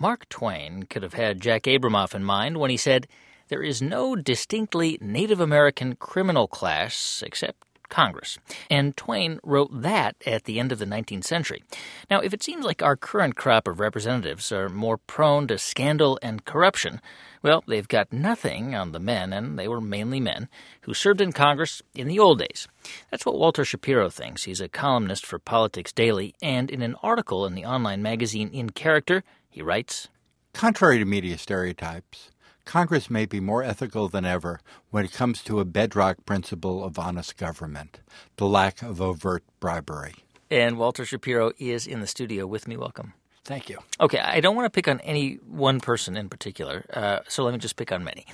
Mark Twain could have had Jack Abramoff in mind when he said, "There is no distinctly Native American criminal class except Congress." And Twain wrote that at the end of the 19th century. Now, if it seems like our current crop of representatives are more prone to scandal and corruption, well, they've got nothing on the men, and they were mainly men, who served in Congress in the old days. That's what Walter Shapiro thinks. He's a columnist for Politics Daily, and in an article in the online magazine In Character, he writes, "Contrary to media stereotypes, Congress may be more ethical than ever when it comes to a bedrock principle of honest government, the lack of overt bribery." And Walter Shapiro is in the studio with me. Welcome. Thank you. Okay, I don't want to pick on any one person in particular, so let me just pick on many.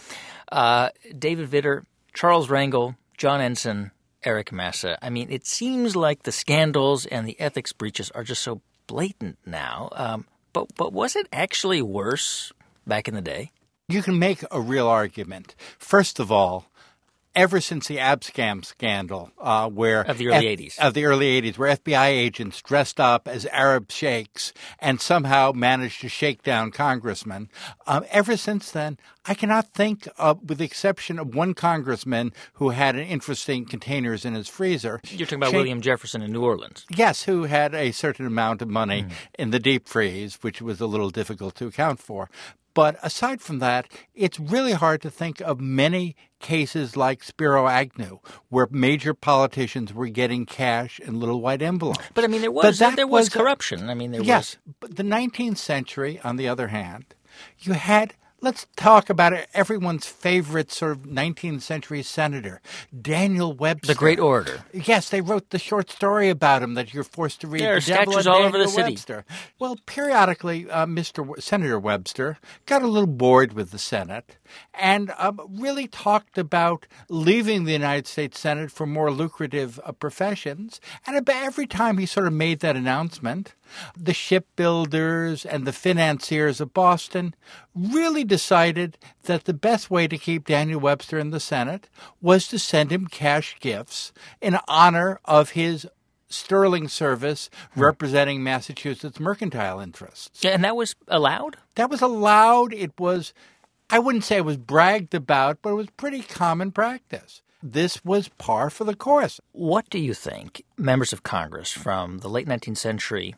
David Vitter, Charles Rangel, John Ensign, Eric Massa. I mean, it seems like the scandals and the ethics breaches are just so blatant now. But was it actually worse back in the day? You can make a real argument. First of all, ever since the Abscam scandal, where of the early 80s, where FBI agents dressed up as Arab sheikhs and somehow managed to shake down congressmen, ever since then, I cannot think of, with the exception of one congressman who had an interesting containers in his freezer. You're talking about William Jefferson in New Orleans. Yes, who had a certain amount of money in the deep freeze, which was a little difficult to account for. But aside from that, it's really hard to think of many cases like Spiro Agnew, where major politicians were getting cash in little white envelopes. But I mean, there was corruption. I mean, there was. Yes, but the 19th century, on the other hand, you had. Let's talk about it. Everyone's favorite sort of 19th century senator, Daniel Webster. The great orator. Yes, they wrote the short story about him that you're forced to read. There are statues all over the city. Webster. Well, periodically, Senator Webster got a little bored with the Senate and really talked about leaving the United States Senate for more lucrative professions. And about every time he sort of made that announcement, the shipbuilders and the financiers of Boston really decided that the best way to keep Daniel Webster in the Senate was to send him cash gifts in honor of his sterling service representing Massachusetts mercantile interests. Yeah, and that was allowed? That was allowed. It was, I wouldn't say it was bragged about, but it was pretty common practice. This was par for the course. What do you think members of Congress from the late 19th century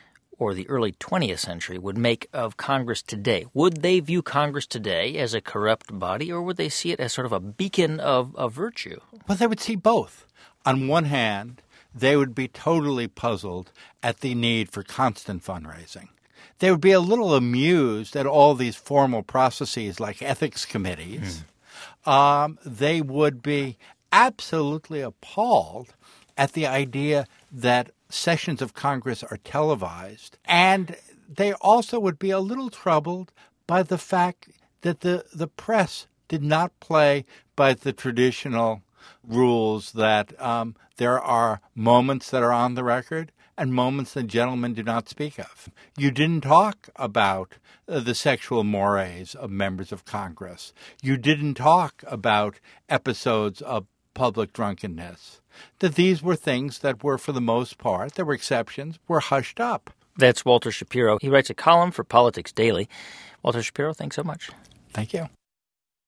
or the early 20th century would make of Congress today? Would they view Congress today as a corrupt body, or would they see it as sort of a beacon of virtue? Well, they would see both. On one hand, they would be totally puzzled at the need for constant fundraising. They would be a little amused at all these formal processes like ethics committees. They would be absolutely appalled at the idea that sessions of Congress are televised. And they also would be a little troubled by the fact that the press did not play by the traditional rules that there are moments that are on the record and moments that gentlemen do not speak of. You didn't talk about the sexual mores of members of Congress. You didn't talk about episodes of public drunkenness. That these were things that were, for the most part, there were exceptions, were hushed up. That's Walter Shapiro. He writes a column for Politics Daily. Walter Shapiro, thanks so much. Thank you.